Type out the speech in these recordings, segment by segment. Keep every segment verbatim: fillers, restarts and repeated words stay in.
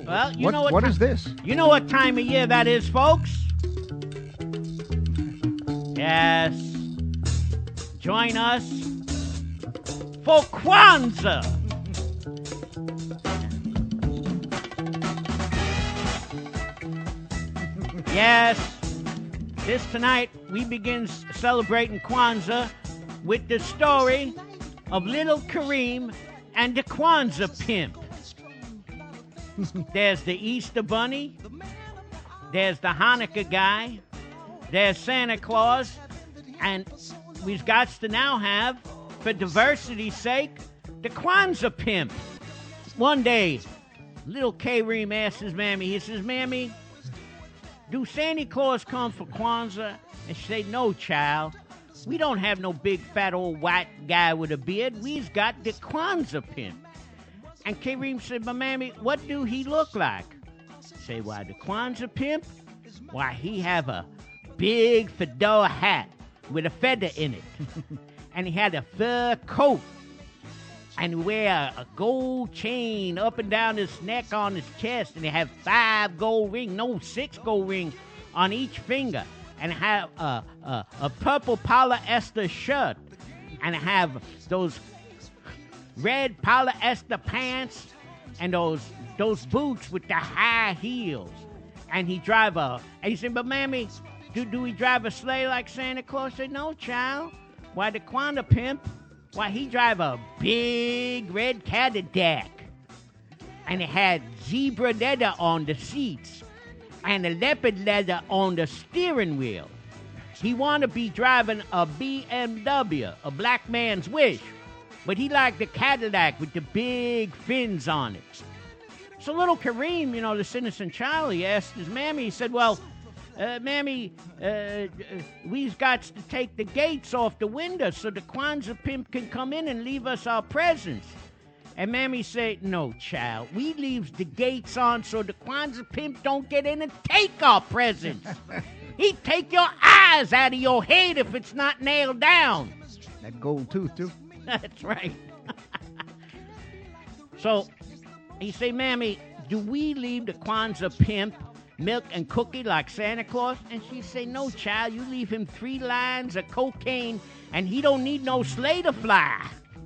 Well, you what, know what? What ti- is this? You know what time of year that is, folks? Yes. Join us for Kwanzaa. Yes. This tonight, we begin celebrating Kwanzaa with the story of little Kareem and the Kwanzaa pimp. There's the Easter Bunny. There's the Hanukkah guy. There's Santa Claus. And we've got to now have, for diversity's sake, the Kwanzaa pimp. One day, little Kareem asked his mammy, he says, Mammy, do Santa Claus come for Kwanzaa? And she said, no, child. We don't have no big fat old white guy with a beard. We've got the Kwanzaa pimp. And Kareem said, but mammy, what do he look like? Say, why, the Kwanzaa pimp? Why, he have a big fedora hat with a feather in it. And he had a fur coat. And he wear a, a gold chain up and down his neck on his chest. And he have five gold rings, no, six gold rings on each finger. And have a, a, a purple polyester shirt. And have those red polyester pants and those those boots with the high heels. And he drive a, and he said, but mammy, do, do he drive a sleigh like Santa Claus? I said, no, child. Why, the Kwanzaa pimp, why, he drive a big red Cadillac. And it had zebra leather on the seats and a leopard leather on the steering wheel. He want to be driving a B M W, a black man's wish. But he liked the Cadillac with the big fins on it. So little Kareem, you know, the innocent child, he asked his mammy, he said, well, uh, mammy, uh, we've got to take the gates off the window so the Kwanzaa pimp can come in and leave us our presents. And mammy said, no, child, we leaves the gates on so the Kwanzaa pimp don't get in and take our presents. He'd take your eyes out of your head if it's not nailed down. That gold tooth, too. That's right. So he say, Mammy, do we leave the Kwanzaa pimp milk and cookie like Santa Claus? And she say, no, child, you leave him three lines of cocaine and he don't need no sleigh to fly.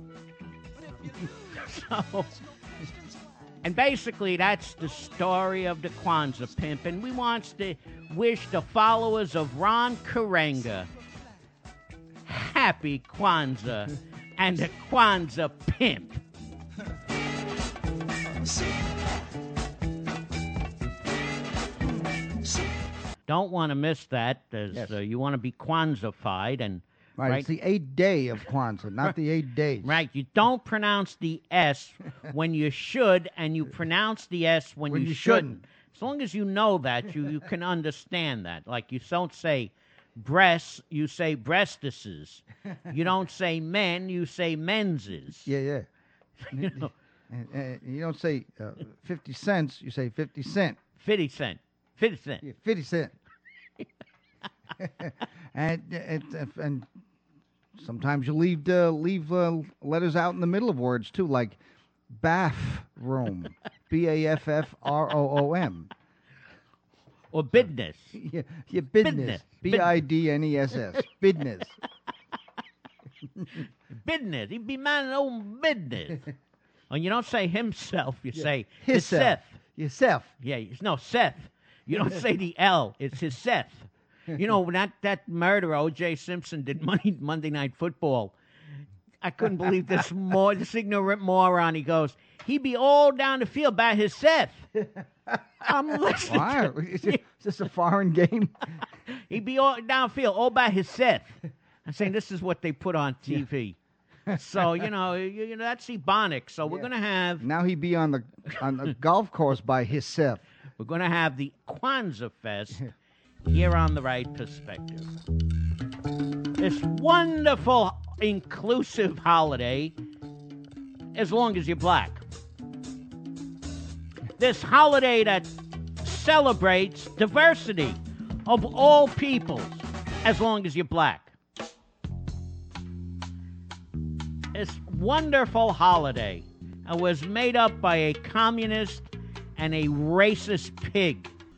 So, and basically that's the story of the Kwanzaa pimp. And we wants to wish the followers of Ron Karenga happy Kwanzaa and the Kwanzaa pimp. Don't want to miss that. Yes. Uh, you want to be Kwanzaa-fied and right, right. It's the eighth day of Kwanzaa, not the eight days. Right. You don't pronounce the S when you should, and you pronounce the S when, when you, you shouldn't. shouldn't. As long as you know that, you, you can understand that. Like you don't say breasts, you say breastises. You don't say men, you say menses. Yeah, yeah. You know, and, and you don't say uh, fifty cents, you say fifty cent. fifty cent. fifty cent. Yeah, fifty cent. and, and and sometimes you leave uh, leave uh, letters out in the middle of words too, like bathroom, B A F F R O O M, or business. Yeah, yeah, business, B I D N E S S, business. Business. He be minding his own business. And you don't say himself. You yeah. say himself. Seth. Yourself. Yeah, no, Seth. You don't say the L. It's his Seth. You know, that, that murderer, O J Simpson, did Monday, Monday Night Football. I couldn't believe this more, this ignorant moron. He goes, he be all down the field by his Seth. I'm listening. Why? Is, it, is this a foreign game? He be all downfield, all by his Seth. I'm saying this is what they put on T V. Yeah. So, you know, you, you know that's Ebonics. So yeah. We're going to have... Now he be on the on the golf course by himself. We're going to have the Kwanzaa Fest here on The Right Perspective. This wonderful, inclusive holiday, as long as you're black. This holiday that celebrates diversity of all peoples, as long as you're black. This wonderful holiday was made up by a communist and a racist pig.